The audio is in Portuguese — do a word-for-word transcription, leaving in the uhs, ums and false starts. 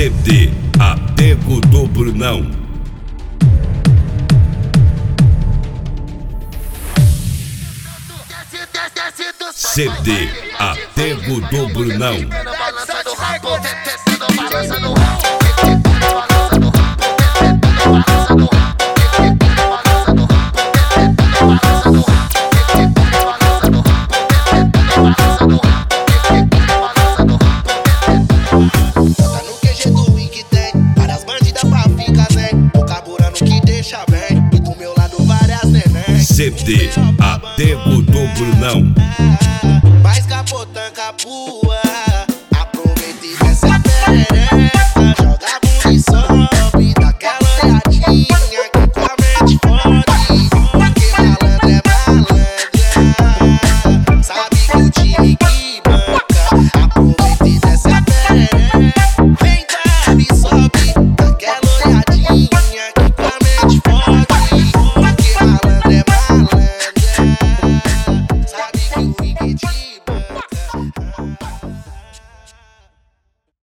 C D Apego do Brunão. C D Apego do Brunão. C D Apego do Brunão. Mais capotã capua, aproveita e desce a perereca, joga munição e dá aquela olhadinha que com a mente fode.